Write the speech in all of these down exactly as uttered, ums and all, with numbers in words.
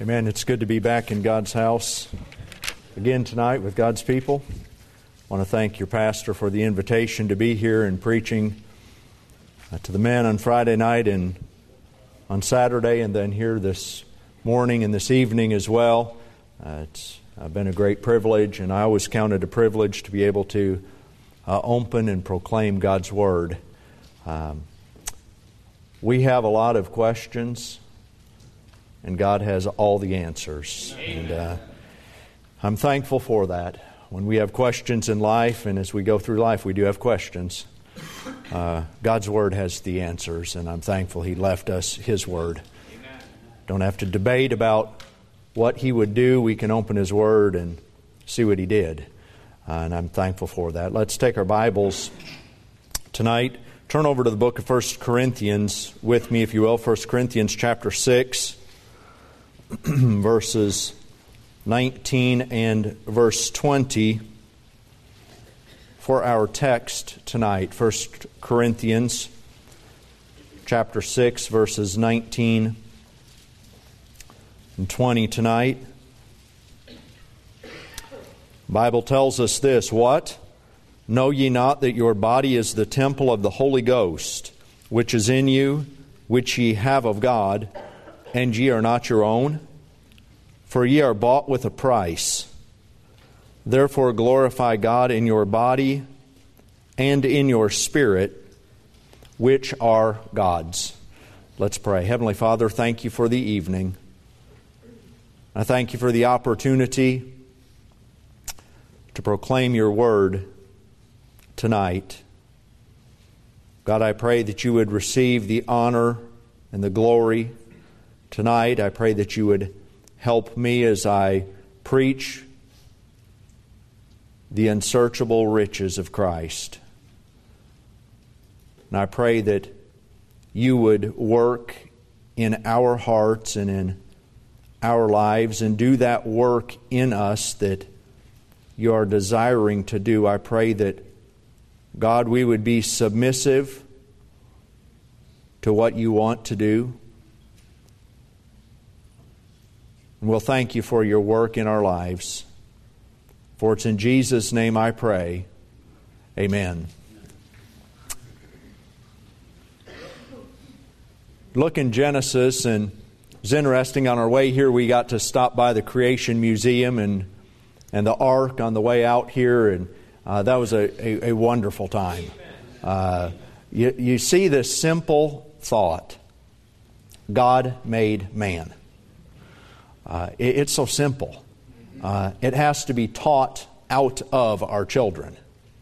Amen. It's good to be back in God's house again tonight with God's people. I want to thank your pastor for the invitation to be here and preaching uh, to the men on Friday night and on Saturday, and then here this morning and this evening as well. Uh, it's uh, been a great privilege, and I always count it a privilege to be able to uh, open and proclaim God's Word. Um, we have a lot of questions, and God has all the answers. Amen. And uh, I'm thankful for that. When we have questions in life, and as we go through life, we do have questions. Uh, God's Word has the answers, and I'm thankful He left us His Word. Amen. Don't have to debate about what He would do. We can open His Word and see what He did. Uh, and I'm thankful for that. Let's take our Bibles tonight. Turn over to the book of First Corinthians with me, if you will. First Corinthians chapter six. Verses nineteen and verse twenty for our text tonight. First Corinthians chapter six, verses nineteen and twenty tonight. The Bible tells us this: What? Know ye not that your body is the temple of the Holy Ghost, which is in you, which ye have of God, and ye are not your own? For ye are bought with a price. Therefore glorify God in your body and in your spirit, which are God's. Let's pray. Heavenly Father, thank You for the evening. I thank You for the opportunity to proclaim Your Word tonight. God, I pray that You would receive the honor and the glory tonight. I pray that You would help me as I preach the unsearchable riches of Christ. And I pray that You would work in our hearts and in our lives and do that work in us that You are desiring to do. I pray that, God, we would be submissive to what You want to do. And we'll thank You for Your work in our lives. For it's in Jesus' name I pray. Amen. Look in Genesis, and it's interesting. On our way here, we got to stop by the Creation Museum and and the Ark on the way out here, and uh, that was a, a, a wonderful time. Uh, you, you see this simple thought: God made man. Uh, it, it's so simple. Uh, it has to be taught out of our children.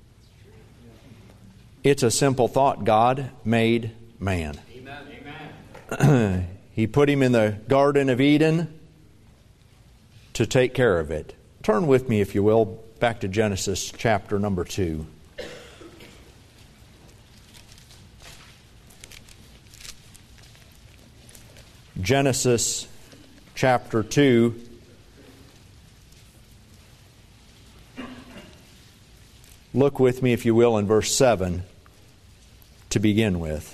It's a simple thought. God made man. Amen. He put him in the Garden of Eden to take care of it. Turn with me, if you will, back to Genesis chapter number two. Genesis chapter two. Look with me, if you will, in verse seven to begin with.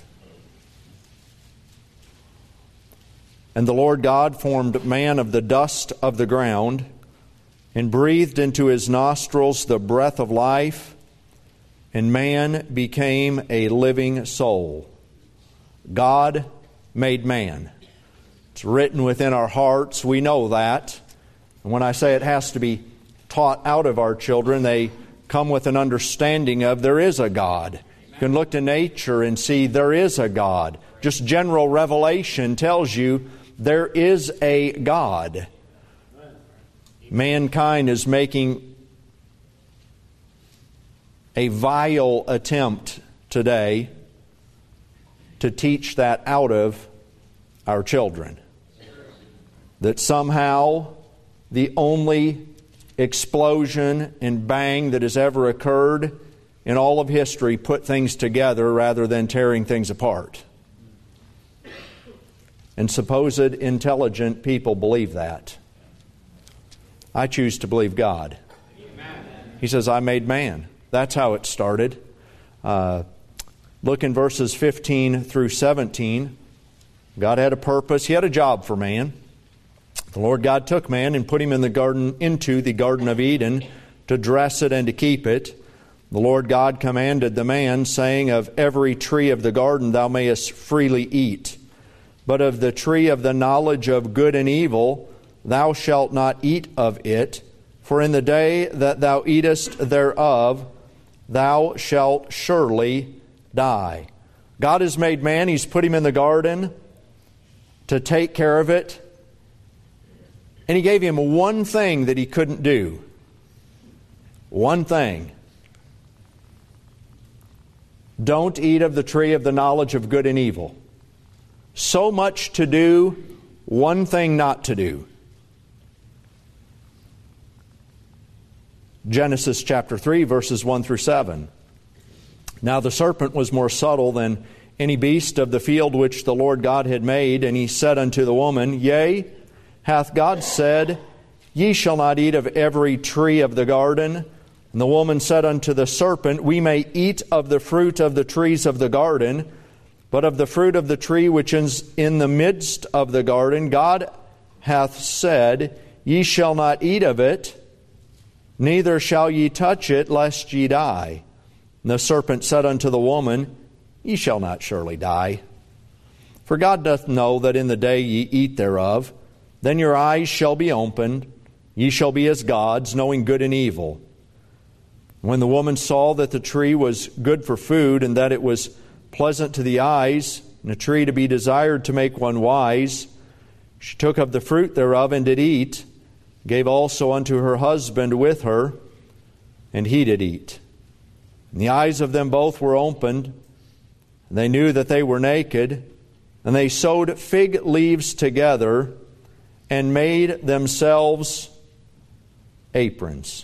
And the Lord God formed man of the dust of the ground, and breathed into his nostrils the breath of life, and man became a living soul. God made man. It's written within our hearts. We know that. And when I say it has to be taught out of our children, they come with an understanding of there is a God. You can look to nature and see there is a God. Just general revelation tells you there is a God. Mankind is making a vile attempt today to teach that out of our children. That somehow the only explosion and bang that has ever occurred in all of history put things together rather than tearing things apart. And supposed intelligent people believe that. I choose to believe God. Amen. He says, I made man. That's how it started. Uh, look in verses fifteen through seventeen. God had a purpose. He had a job for man. The Lord God took man and put him in the garden, into the Garden of Eden, to dress it and to keep it. The Lord God commanded the man, saying, Of every tree of the garden thou mayest freely eat, but of the tree of the knowledge of good and evil thou shalt not eat of it, for in the day that thou eatest thereof thou shalt surely die. God has made man, He's put him in the garden to take care of it, and He gave him one thing that he couldn't do. One thing. Don't eat of the tree of the knowledge of good and evil. So much to do, one thing not to do. Genesis chapter three, verses one through seven. Now the serpent was more subtle than any beast of the field which the Lord God had made, and he said unto the woman, Yea, hath God said, Ye shall not eat of every tree of the garden? And the woman said unto the serpent, We may eat of the fruit of the trees of the garden, but of the fruit of the tree which is in the midst of the garden, God hath said, Ye shall not eat of it, neither shall ye touch it, lest ye die. And the serpent said unto the woman, Ye shall not surely die. For God doth know that in the day ye eat thereof, then your eyes shall be opened, ye shall be as gods, knowing good and evil. When the woman saw that the tree was good for food, and that it was pleasant to the eyes, and a tree to be desired to make one wise, she took of the fruit thereof and did eat, gave also unto her husband with her, and he did eat. And the eyes of them both were opened, and they knew that they were naked, and they sewed fig leaves together, and made themselves aprons.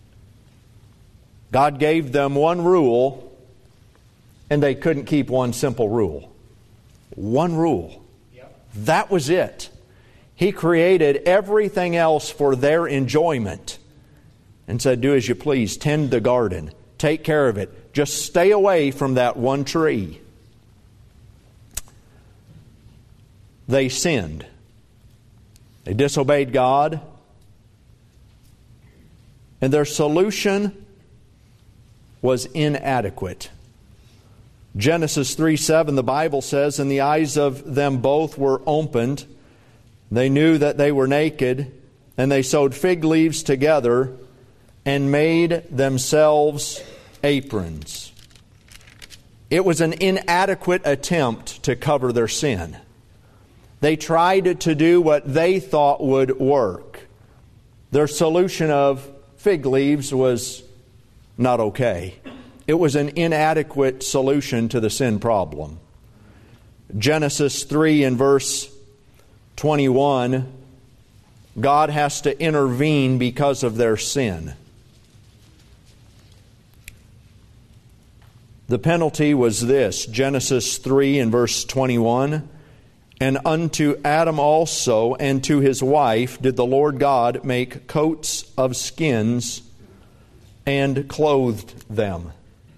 God gave them one rule, and they couldn't keep one simple rule. One rule. Yep. That was it. He created everything else for their enjoyment and said, Do as you please, tend the garden, take care of it. Just stay away from that one tree. They sinned. They disobeyed God. And their solution was inadequate. Genesis three seven, the Bible says, And the eyes of them both were opened. They knew that they were naked, and they sewed fig leaves together and made themselves aprons. It was an inadequate attempt to cover their sin. They tried to do what they thought would work. Their solution of fig leaves was not okay. It was an inadequate solution to the sin problem. Genesis three and verse twenty-one, God has to intervene because of their sin. The penalty was this, Genesis three and verse twenty-one, And unto Adam also and to his wife did the Lord God make coats of skins and clothed them.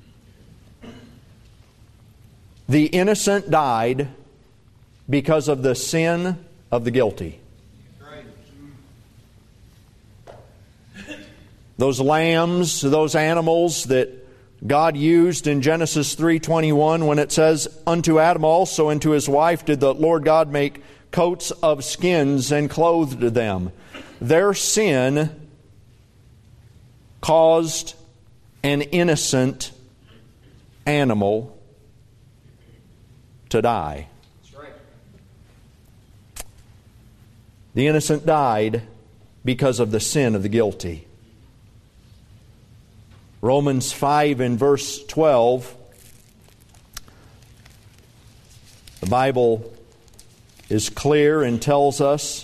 The innocent died because of the sin of the guilty. Those lambs, those animals that God used in Genesis three twenty-one when it says, Unto Adam also and to his wife did the Lord God make coats of skins and clothed them. Their sin caused an innocent animal to die. That's right. The innocent died because of the sin of the guilty. Romans five and verse twelve, the Bible is clear and tells us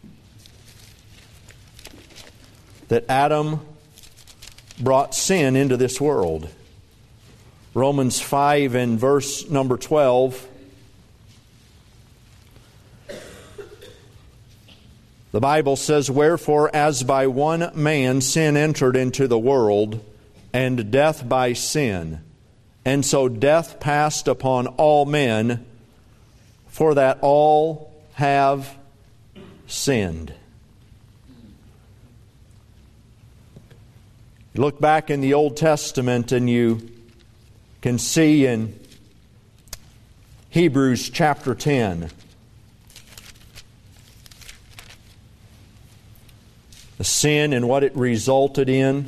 that Adam brought sin into this world. Romans five and verse number twelve, the Bible says, Wherefore, as by one man sin entered into the world, and death by sin, and so death passed upon all men, for that all have sinned. You look back in the Old Testament and you can see in Hebrews chapter ten the sin and what it resulted in.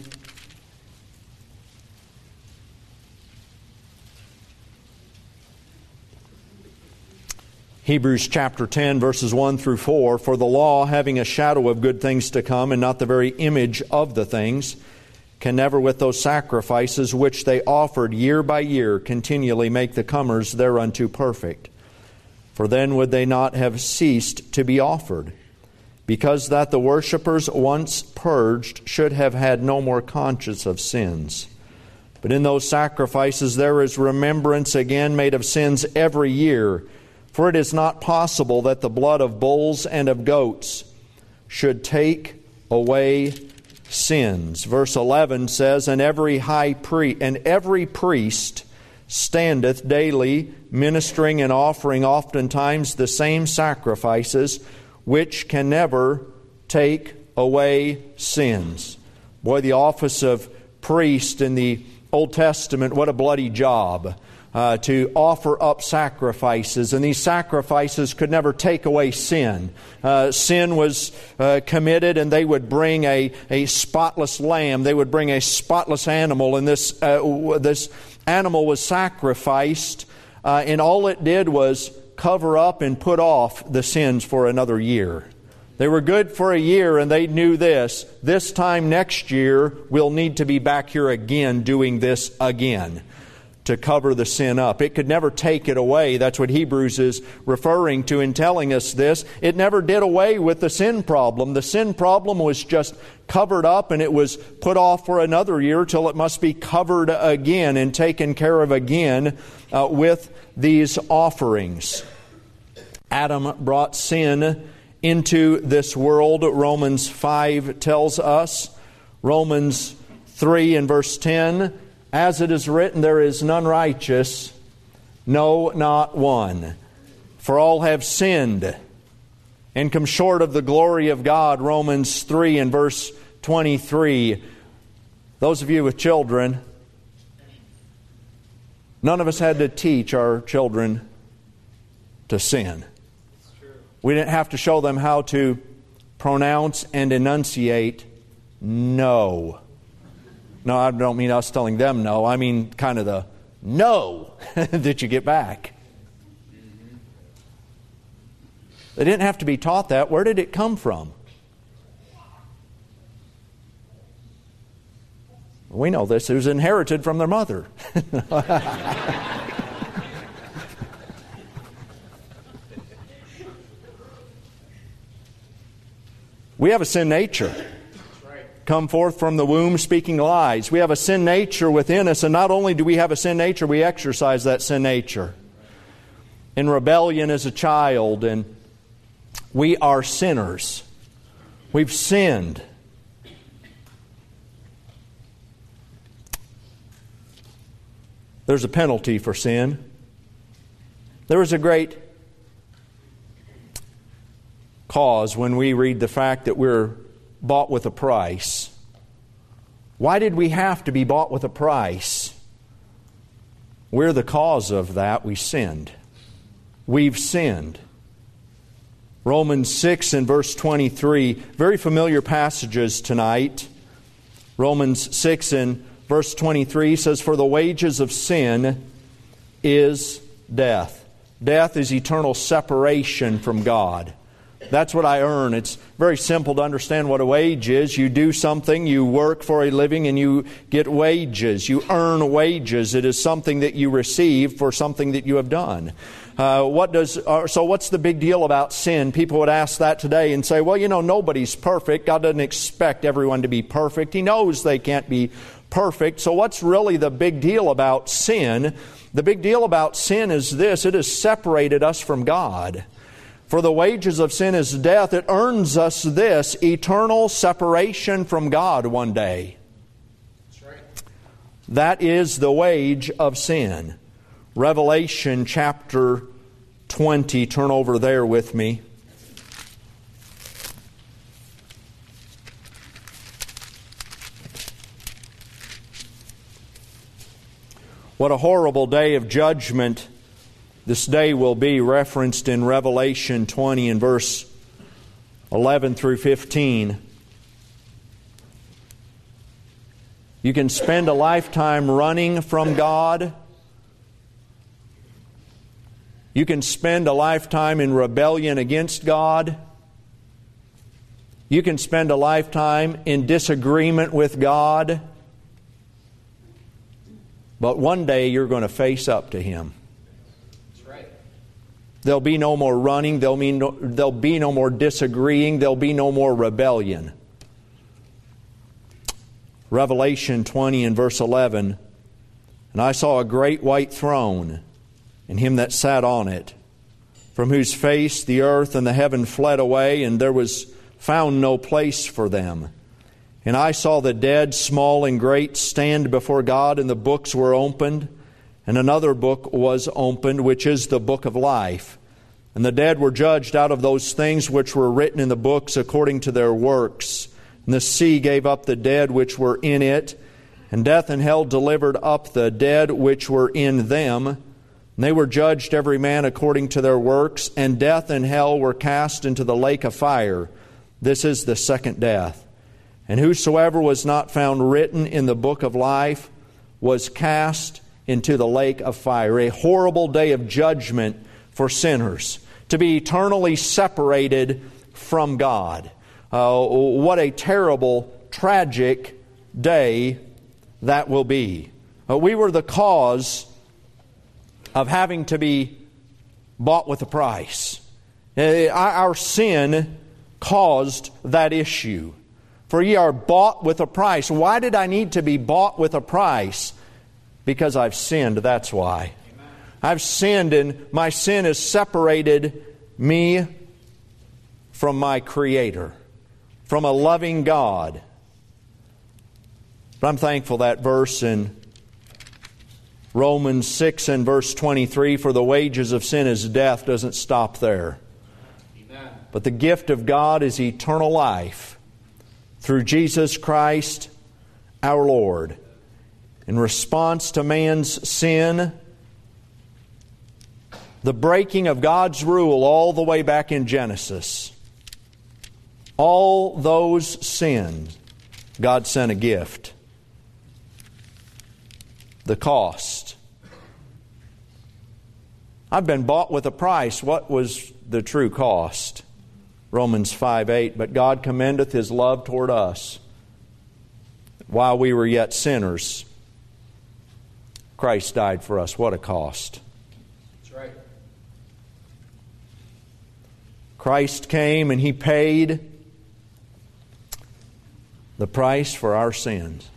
Hebrews chapter ten, verses one through four, "For the law, having a shadow of good things to come, and not the very image of the things, can never with those sacrifices which they offered year by year continually make the comers thereunto perfect. For then would they not have ceased to be offered, because that the worshippers once purged should have had no more conscience of sins. But in those sacrifices there is remembrance again made of sins every year. For it is not possible that the blood of bulls and of goats should take away sins." Verse eleven says, "And every high priest and every priest standeth daily, ministering and offering oftentimes the same sacrifices, which can never take away sins." Boy, the office of priest in the Old Testament, what a bloody job. Uh, to offer up sacrifices, and these sacrifices could never take away sin. Uh, sin was uh, committed, and they would bring a, a spotless lamb. They would bring a spotless animal, and this uh, this animal was sacrificed, uh, and all it did was cover up and put off the sins for another year. They were good for a year, and they knew this. This time next year, we'll need to be back here again doing this again, to cover the sin up. It could never take it away. That's what Hebrews is referring to in telling us this. It never did away with the sin problem. The sin problem was just covered up, and it was put off for another year till it must be covered again and taken care of again uh, with these offerings. Adam brought sin into this world, Romans five tells us. Romans three and verse ten, "As it is written, there is none righteous, no, not one. For all have sinned and come short of the glory of God." Romans three and verse twenty-three. Those of you with children, none of us had to teach our children to sin. We didn't have to show them how to pronounce and enunciate no. No, I don't mean us telling them no. I mean kind of the no that you get back. They didn't have to be taught that. Where did it come from? We know this. It was inherited from their mother. We have a sin nature. Come forth from the womb speaking lies. We have a sin nature within us, and not only do we have a sin nature, we exercise that sin nature in rebellion as a child, and we are sinners. We've sinned. There's a penalty for sin. There is a great cause when we read the fact that we're bought with a price. Why did we have to be bought with a price? We're the cause of that. We sinned. We've sinned. Romans six and verse twenty-three, very familiar passages tonight. Romans six and verse twenty-three says, "For the wages of sin is death." Death is eternal separation from God. That's what I earn. It's very simple to understand what a wage is. You do something, you work for a living, and you get wages. You earn wages. It is something that you receive for something that you have done. Uh, what does? Uh, so what's the big deal about sin? People would ask that today and say, well, you know, nobody's perfect. God doesn't expect everyone to be perfect. He knows they can't be perfect. So what's really the big deal about sin? The big deal about sin is this: it has separated us from God. For the wages of sin is death. It earns us this: eternal separation from God one day. That's right. That is the wage of sin. Revelation chapter twenty. Turn over there with me. What a horrible day of judgment this day will be, referenced in Revelation twenty and verse eleven through fifteen. You can spend a lifetime running from God. You can spend a lifetime in rebellion against God. You can spend a lifetime in disagreement with God. But one day you're going to face up to Him. That's right. There'll be no more running. There'll be no, there'll be no more disagreeing. There'll be no more rebellion. Revelation twenty and verse eleven. And I saw a great white throne, and Him that sat on it, from whose face the earth and the heaven fled away, and there was found no place for them. And I saw the dead, small and great, stand before God, and the books were opened. And another book was opened, which is the book of life. And the dead were judged out of those things which were written in the books according to their works. And the sea gave up the dead which were in it, and death and hell delivered up the dead which were in them. And they were judged every man according to their works, and death and hell were cast into the lake of fire. This is the second death. And whosoever was not found written in the book of life was cast into the lake of fire. A horrible day of judgment for sinners, to be eternally separated from God. Uh, what a terrible, tragic day that will be. Uh, we were the cause of having to be bought with a price. Uh, our sin caused that issue. For ye are bought with a price. Why did I need to be bought with a price? Because I've sinned, that's why. Amen. I've sinned, and my sin has separated me from my Creator, from a loving God. But I'm thankful that verse in Romans six and verse twenty-three, for the wages of sin is death, doesn't stop there. Amen. But the gift of God is eternal life through Jesus Christ our Lord. In response to man's sin, the breaking of God's rule all the way back in Genesis, all those sins, God sent a gift. The cost. I've been bought with a price. What was the true cost? Romans five eight, but God commendeth His love toward us. While we were yet sinners, Christ died for us. What a cost. That's right. Christ came and He paid the price for our sins.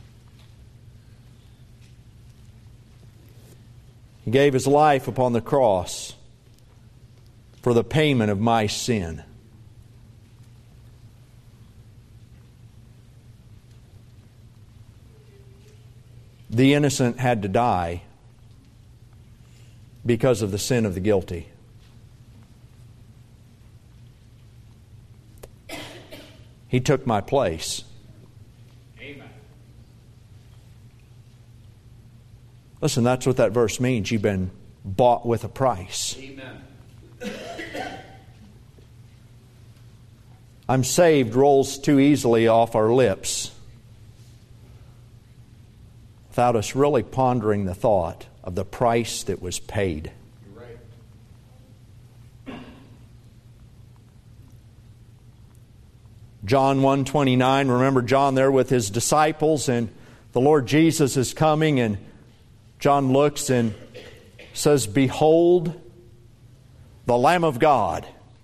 He gave His life upon the cross for the payment of my sin. The innocent had to die because of the sin of the guilty. He took my place. Amen. Listen, that's what that verse means. You've been bought with a price. Amen. I'm saved rolls too easily off our lips without us really pondering the thought of the price that was paid. You're right. John one twenty-nine, remember John there with his disciples, and the Lord Jesus is coming, and John looks and says, "Behold, the Lamb of God,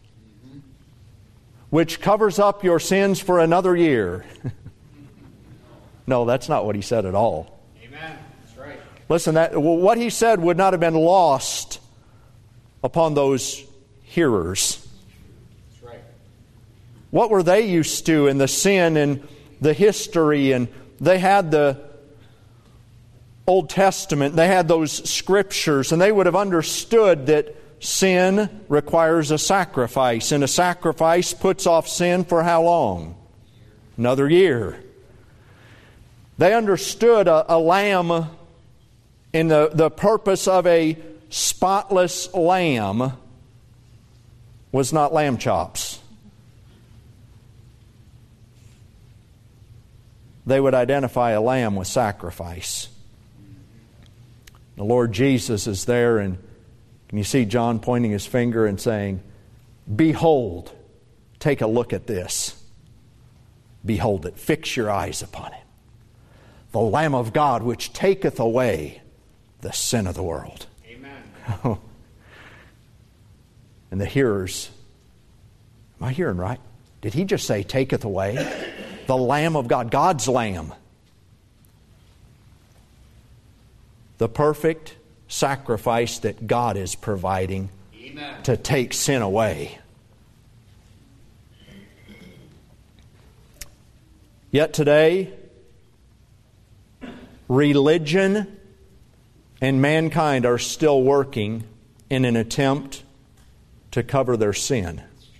which covers up your sins for another year." No, that's not what he said at all. Amen. That's right. Listen, that what he said would not have been lost upon those hearers. That's right. What were they used to in the sin and the history? And they had the Old Testament, they had those scriptures, and they would have understood that sin requires a sacrifice, and a sacrifice puts off sin for how long? Another year. They understood a, a lamb in the, the purpose of a spotless lamb was not lamb chops. They would identify a lamb with sacrifice. The Lord Jesus is there, and can you see John pointing his finger and saying, "Behold, take a look at this. Behold it. Fix your eyes upon it. The Lamb of God which taketh away the sin of the world." Amen. And the hearers, am I hearing right? Did he just say, "Taketh away"? The Lamb of God, God's Lamb. The perfect sacrifice that God is providing Amen. To take sin away. Yet today, religion and mankind are still working in an attempt to cover their sin.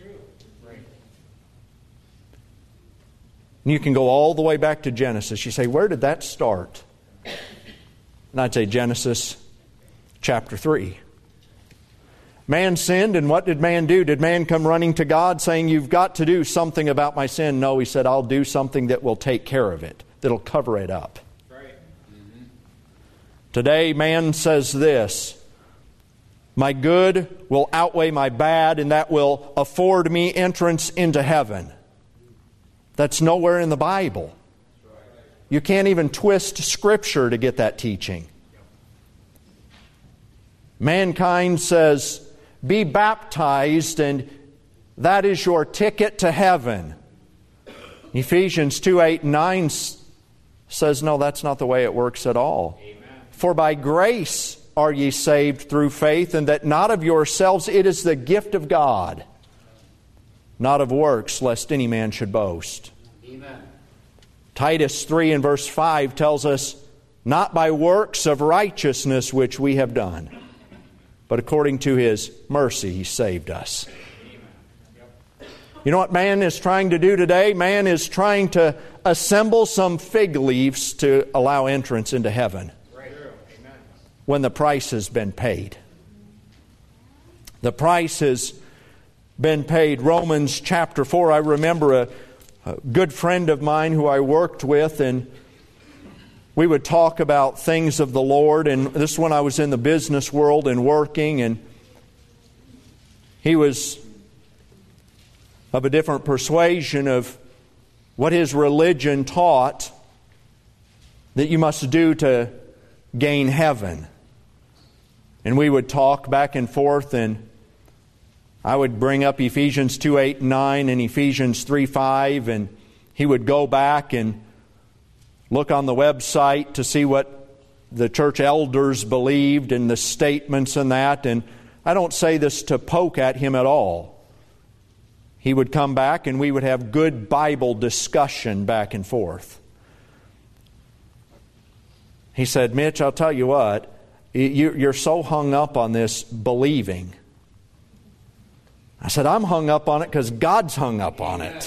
And you can go all the way back to Genesis. You say, where did that start? And I'd say Genesis chapter three. Man sinned, and what did man do? Did man come running to God saying, "You've got to do something about my sin"? No, he said, "I'll do something that will take care of it, that'll cover it up." Right. Mm-hmm. Today, man says this, "My good will outweigh my bad, and that will afford me entrance into heaven." That's nowhere in the Bible. You can't even twist Scripture to get that teaching. Mankind says, "Be baptized, and that is your ticket to heaven." Ephesians two, eight, and nine says, no, that's not the way it works at all. Amen. "For by grace are ye saved through faith, and that not of yourselves, it is the gift of God, not of works, lest any man should boast." Amen. Titus three and verse five tells us, "Not by works of righteousness which we have done, but according to His mercy He saved us." You know what man is trying to do today? Man is trying to assemble some fig leaves to allow entrance into heaven when the price has been paid. The price has been paid. Romans chapter four, I remember a, a good friend of mine who I worked with, and we would talk about things of the Lord, and this is when I was in the business world and working, and he was of a different persuasion of what his religion taught that you must do to gain heaven. And we would talk back and forth, and I would bring up Ephesians two, eight, and nine and Ephesians three, five, and he would go back and look on the website to see what the church elders believed and the statements and that. And I don't say this to poke at him at all. He would come back and we would have good Bible discussion back and forth. He said, "Mitch, I'll tell you what, you're so hung up on this believing." I said, "I'm hung up on it because God's hung up on it."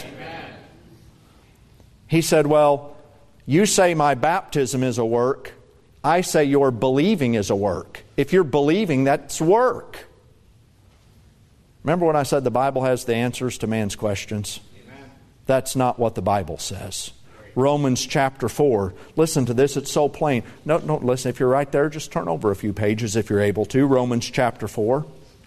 He said, "Well, you say my baptism is a work. I say your believing is a work. If you're believing, that's work." Remember when I said the Bible has the answers to man's questions? Amen. That's not what the Bible says. Romans chapter four. Listen to this, it's so plain. No, no, listen, if you're right there, just turn over a few pages if you're able to. Romans chapter four.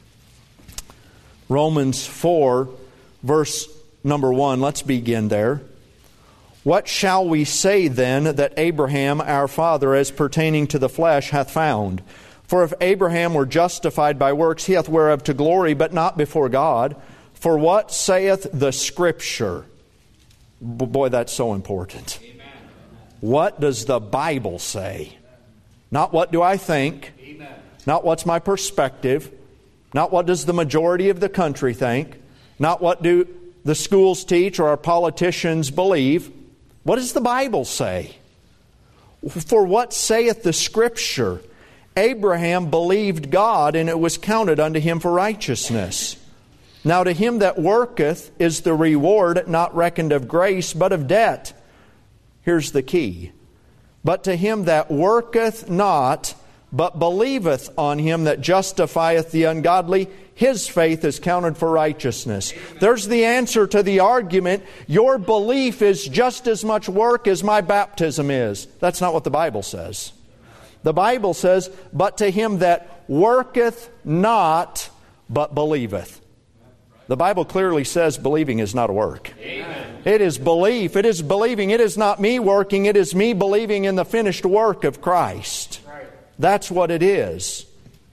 Romans four, verse number one. Let's begin there. "What shall we say then that Abraham our father as pertaining to the flesh hath found? For if Abraham were justified by works, he hath whereof to glory, but not before God. For what saith the Scripture?" Boy, that's so important. Amen. What does the Bible say? Not what do I think. Amen. Not what's my perspective. Not what does the majority of the country think. Not what do the schools teach or our politicians believe. What does the Bible say? "For what saith the Scripture? Abraham believed God, and it was counted unto him for righteousness. Now to him that worketh is the reward not reckoned of grace, but of debt." Here's the key. "But to him that worketh not, but believeth on Him that justifieth the ungodly, his faith is counted for righteousness. There's the answer to the argument, your belief is just as much work as my baptism is. That's not what the Bible says. The Bible says, but to him that worketh not, but believeth. The Bible clearly says believing is not a work. Amen. It is belief. It is believing. It is not me working. It is me believing in the finished work of Christ. Right. That's what it is.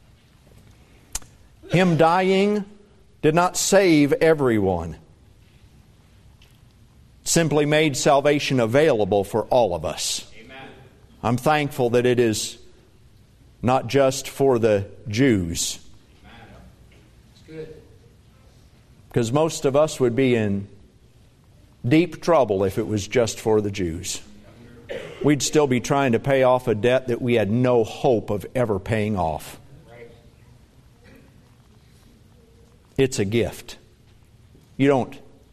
Him dying did not save everyone. It simply made salvation available for all of us. Amen. I'm thankful that it is not just for the Jews. It's good. Because most of us would be in deep trouble if it was just for the Jews. We'd still be trying to pay off a debt that we had no hope of ever paying off. It's a gift. You don't,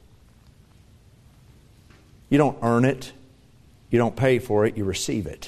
you don't earn it. You don't pay for it. You receive it.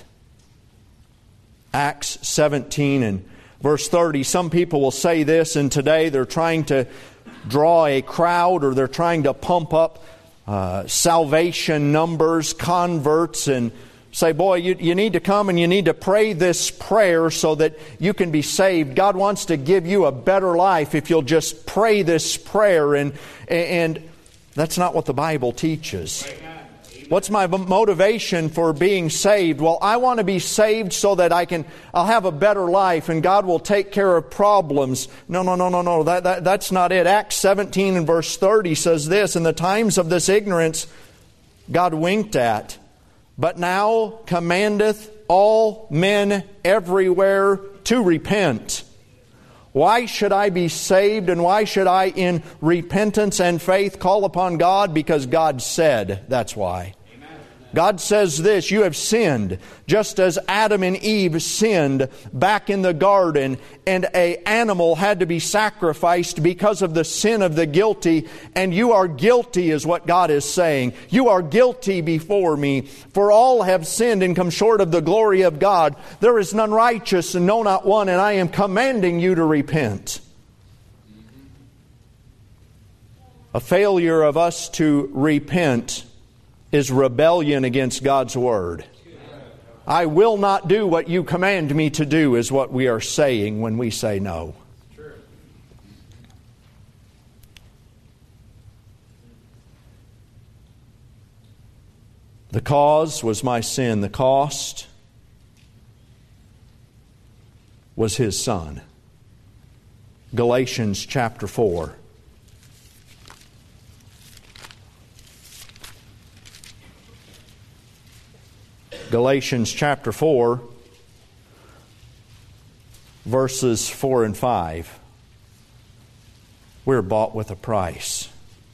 Acts seventeen and verse thirty. Some people will say this, and today they're trying to draw a crowd, or they're trying to pump up uh, salvation numbers, converts, and say, boy, you, you need to come and you need to pray this prayer so that you can be saved. God wants to give you a better life if you'll just pray this prayer. And, and that's not what the Bible teaches. What's my motivation for being saved? Well, I want to be saved so that I can, I'll have a better life and God will take care of problems. No, no, no, no, no. That, that, that's not it. Acts seventeen and verse thirty says this, in the times of this ignorance, God winked at, but now commandeth all men everywhere to repent. Why should I be saved, and why should I in repentance and faith call upon God? Because God said, that's why. God says this, you have sinned, just as Adam and Eve sinned back in the garden, and an animal had to be sacrificed because of the sin of the guilty, and you are guilty is what God is saying. You are guilty before me, for all have sinned and come short of the glory of God. There is none righteous, and no, not one, and I am commanding you to repent. A failure of us to repent is rebellion against God's Word. I will not do what you command me to do is what we are saying when we say no. The cause was my sin. The cost was His Son. Galatians chapter four. Galatians chapter four, verses four and five. We're bought with a price.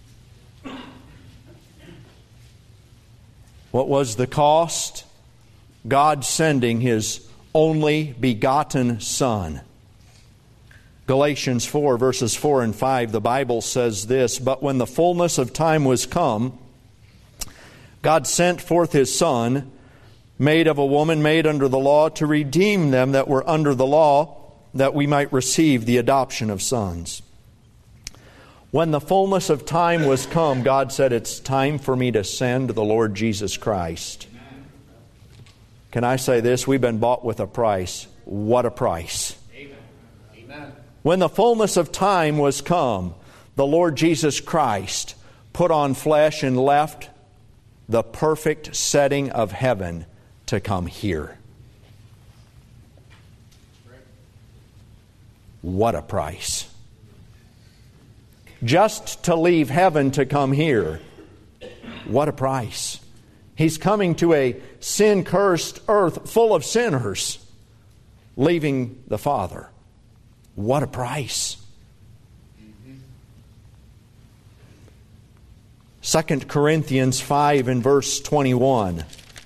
What was the cost? God sending His only begotten Son. Galatians four, verses four and five, the Bible says this, but when the fullness of time was come, God sent forth His Son, made of a woman, made under the law, to redeem them that were under the law, that we might receive the adoption of sons. When the fullness of time was come, God said, it's time for me to send the Lord Jesus Christ. Can I say this? We've been bought with a price. What a price. Amen. When the fullness of time was come, the Lord Jesus Christ put on flesh and left the perfect setting of heaven to come here. What a price. Just to leave heaven to come here. What a price. He's coming to a sin-cursed earth full of sinners, leaving the Father. What a price. Second Corinthians five and verse twenty-one.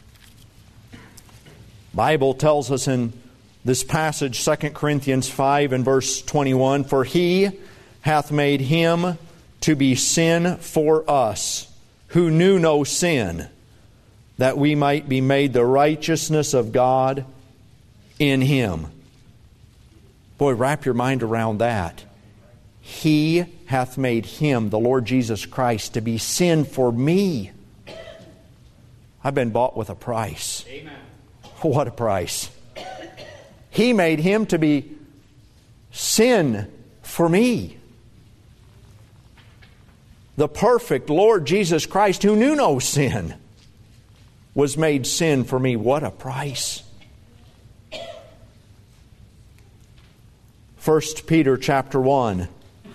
Bible tells us in this passage, Second Corinthians five and verse twenty-one, for He hath made Him to be sin for us, who knew no sin, that we might be made the righteousness of God in Him. Boy, wrap your mind around that. He hath made Him, the Lord Jesus Christ, to be sin for me. I've been bought with a price. Amen. What a price. He made Him to be sin for me. The perfect Lord Jesus Christ, who knew no sin, was made sin for me. What a price. First Peter chapter one.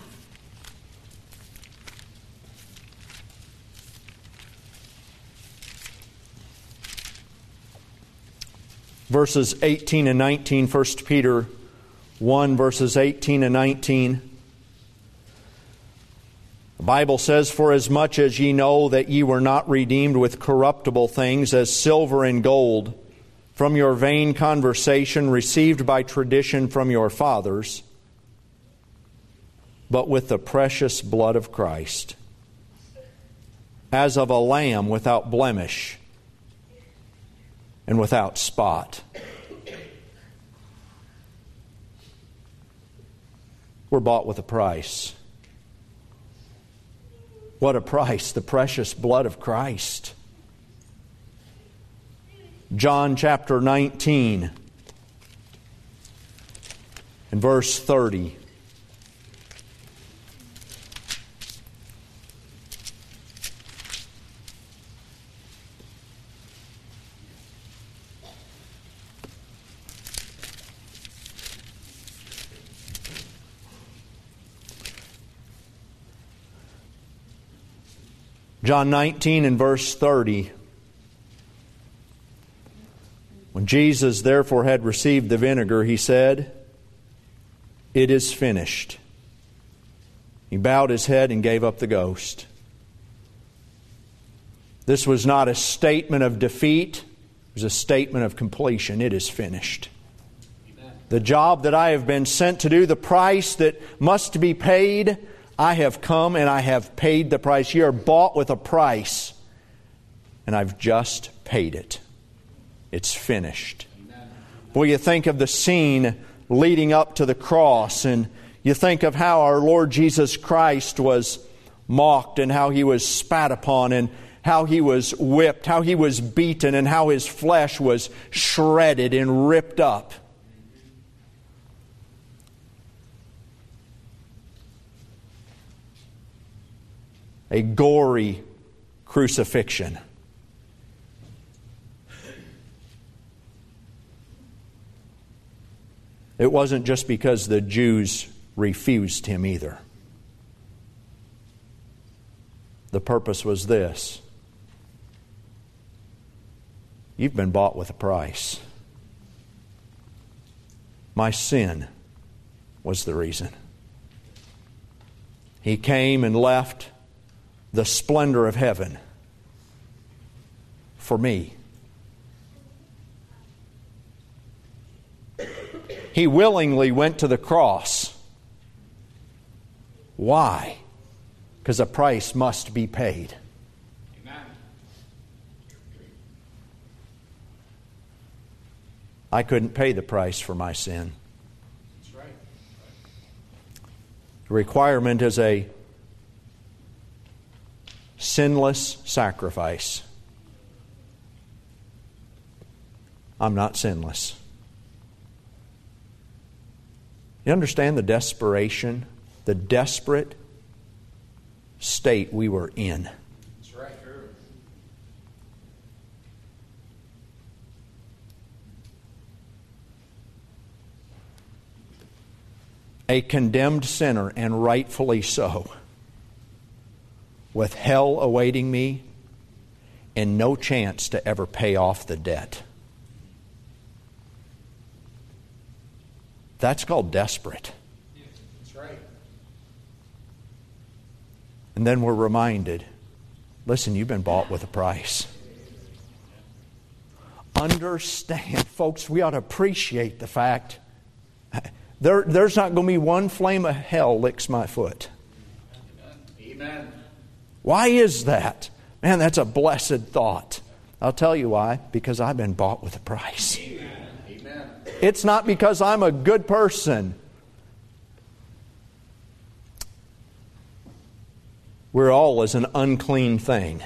Verses eighteen and nineteen. First Peter one, verses eighteen and nineteen. The Bible says, "For as much as ye know that ye were not redeemed with corruptible things, as silver and gold, from your vain conversation received by tradition from your fathers, but with the precious blood of Christ, as of a lamb without blemish and without spot." We're bought with a price. What a price, the precious blood of Christ. John chapter nineteen and verse thirty. John nineteen and verse thirty. When Jesus therefore had received the vinegar, He said, "It is finished." He bowed His head and gave up the ghost. This was not a statement of defeat. It was a statement of completion. It is finished. Amen. The job that I have been sent to do, the price that must be paid, I have come and I have paid the price. You are bought with a price, and I've just paid it. It's finished. Amen. Well, you think of the scene leading up to the cross, and you think of how our Lord Jesus Christ was mocked, and how He was spat upon, and how He was whipped, how He was beaten, and how His flesh was shredded and ripped up. A gory crucifixion. It wasn't just because the Jews refused Him either. The purpose was this: you've been bought with a price. My sin was the reason. He came and left the splendor of heaven for me. He willingly went to the cross. Why? Because a price must be paid. Amen. I couldn't pay the price for my sin. That's right. The requirement is a sinless sacrifice. I'm not sinless. You understand the desperation, the desperate state we were in. That's right. A condemned sinner, and rightfully so, with hell awaiting me and no chance to ever pay off the debt. That's called desperate. Yeah, that's right. And then we're reminded, listen, you've been bought with a price. Understand, folks, we ought to appreciate the fact there, there's not going to be one flame of hell licks my foot. Amen. Why is that? Man, that's a blessed thought. I'll tell you why. Because I've been bought with a price. Amen. Amen. It's not because I'm a good person We're all as an unclean thing.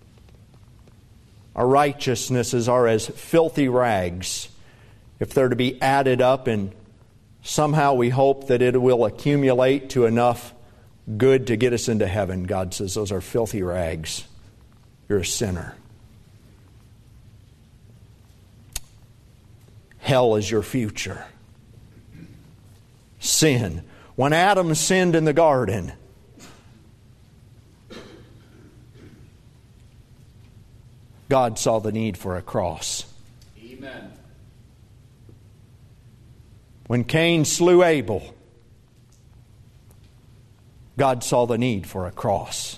Our righteousnesses are as filthy rags. If they're to be added up, and somehow we hope that it will accumulate to enough good to get us into heaven, God says those are filthy rags. You're a sinner. Hell is your future. Sin. When Adam sinned in the garden, God saw the need for a cross. Amen. When Cain slew Abel, God saw the need for a cross.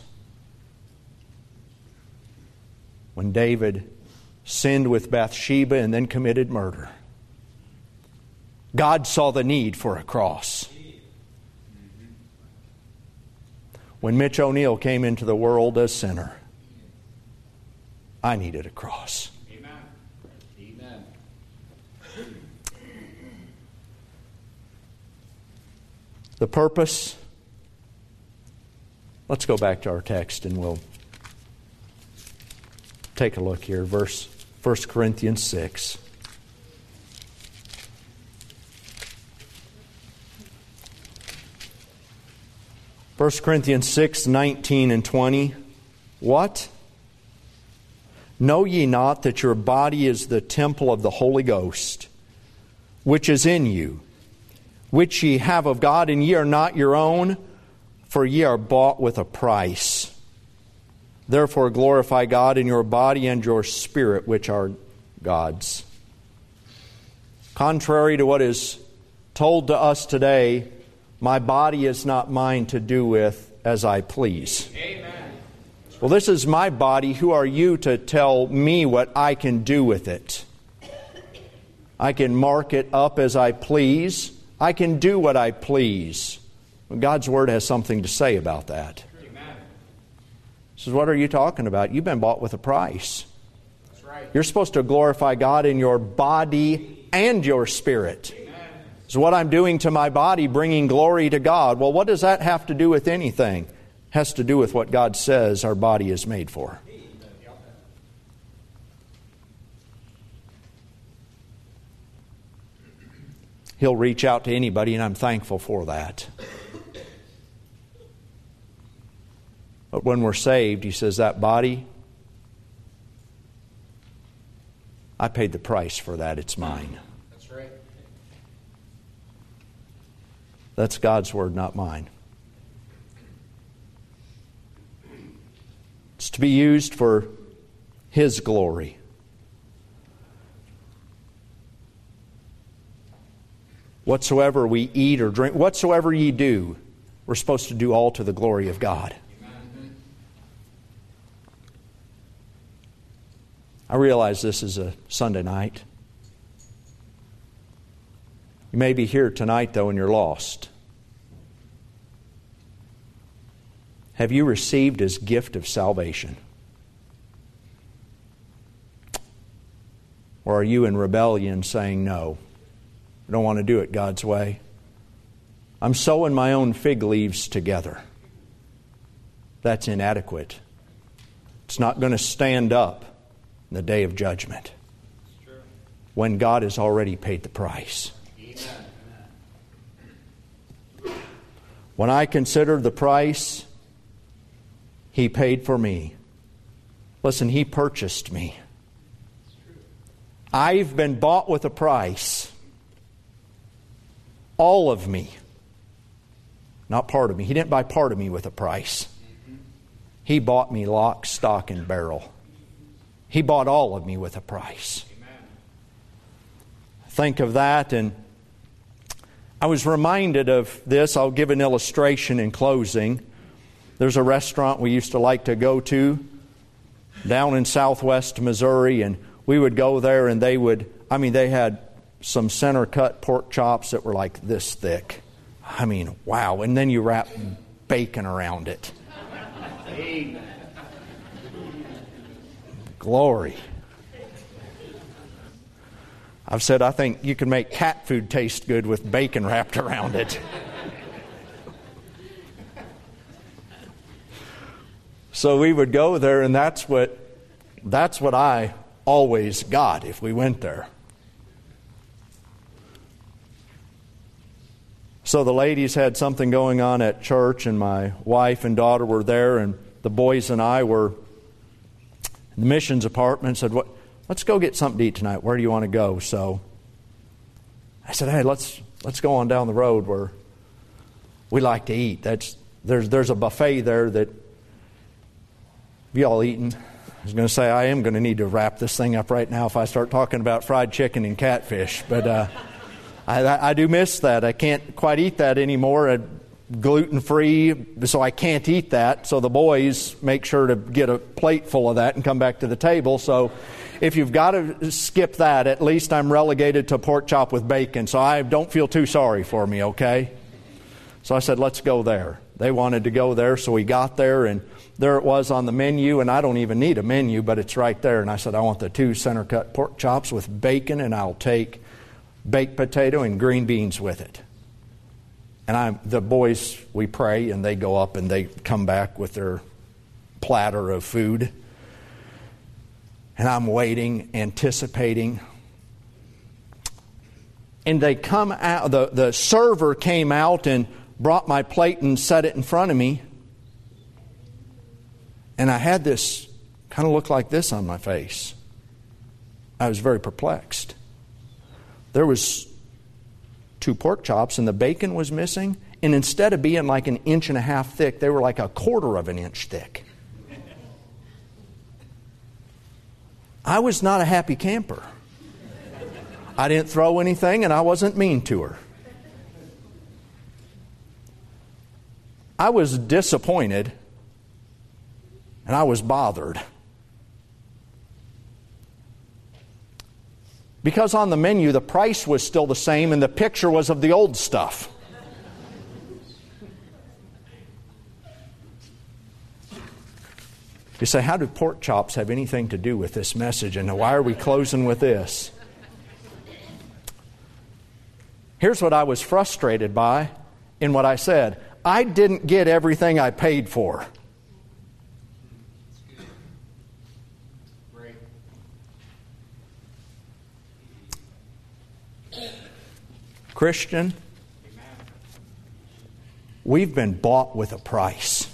When David sinned with Bathsheba and then committed murder, God saw the need for a cross. When Mitch O'Neill came into the world a sinner, I needed a cross. Amen. Amen. The purpose. Let's go back to our text and we'll take a look here. Verse First Corinthians six. First Corinthians six, nineteen and twenty. What? Know ye not that your body is the temple of the Holy Ghost, which is in you, which ye have of God, and ye are not your own, for ye are bought with a price. Therefore glorify God in your body and your spirit, which are God's. Contrary to what is told to us today, my body is not mine to do with as I please. Amen. Well, this is my body. Who are you to tell me what I can do with it? I can mark it up as I please. I can do what I please. God's Word has something to say about that. Amen. He says, what are you talking about? You've been bought with a price. That's right. You're supposed to glorify God in your body and your spirit. Amen. So what I'm doing to my body, bringing glory to God. Well, what does that have to do with anything? It has to do with what God says our body is made for. He'll reach out to anybody, and I'm thankful for that. But when we're saved, He says, that body, I paid the price for that. It's mine. That's right. That's God's Word, not mine. It's to be used for His glory. Whatsoever we eat or drink, whatsoever ye do, we're supposed to do all to the glory of God. Amen. I realize this is a Sunday night. You may be here tonight, though, and you're lost. Have you received His gift of salvation? Or are you in rebellion saying, no, I don't want to do it God's way? I'm sewing my own fig leaves together. That's inadequate. It's not going to stand up in the day of judgment when God has already paid the price. Amen. When I consider the price He paid for me, listen, He purchased me. I've been bought with a price. All of me. Not part of me. He didn't buy part of me with a price. He bought me lock, stock, and barrel. He bought all of me with a price. Amen. Think of that, and I was reminded of this. I'll give an illustration in closing. There's a restaurant we used to like to go to down in southwest Missouri, and we would go there and they would, I mean, they had some center cut pork chops that were like this thick. I mean, wow. And then you wrap bacon around it. Amen. Glory. I've said I think you can make cat food taste good with bacon wrapped around it. So we would go there, and that's what that's what I always got if we went there. So the ladies had something going on at church, and my wife and daughter were there, and the boys and I were in the missions apartment. Said, "What? Let's go get something to eat tonight. Where do you want to go?" So I said, "Hey, let's let's go on down the road where we like to eat. That's there's there's a buffet there that have you all eaten?" I was going to say I am going to need to wrap this thing up right now if I start talking about fried chicken and catfish, but uh, I, I do miss that. I can't quite eat that anymore. I, gluten-free, so I can't eat that. So the boys make sure to get a plate full of that and come back to the table. So if you've got to skip that, at least I'm relegated to pork chop with bacon. So I don't feel too sorry for me, okay? So I said, let's go there. They wanted to go there, so we got there, and there it was on the menu, and I don't even need a menu, but it's right there. And I said, I want the two center-cut pork chops with bacon, and I'll take baked potato and green beans with it. And I, the boys, we pray, and they go up, and they come back with their platter of food. And I'm waiting, anticipating. And they come out, the, the server came out and brought my plate and set it in front of me. And I had this kind of look like this on my face. I was very perplexed. There was two pork chops and the bacon was missing. And instead of being like an inch and a half thick, they were like a quarter of an inch thick. I was not a happy camper. I didn't throw anything and I wasn't mean to her. I was disappointed and I was bothered. Because on the menu, the price was still the same and the picture was of the old stuff. You say, how do pork chops have anything to do with this message? And why are we closing with this? Here's what I was frustrated by in what I said. I didn't get everything I paid for. Christian, we've been bought with a price.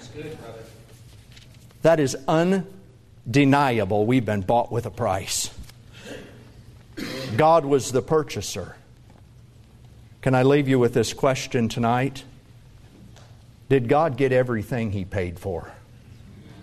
That is undeniable. We've been bought with a price. God was the purchaser. Can I leave you with this question tonight? Did God get everything He paid for?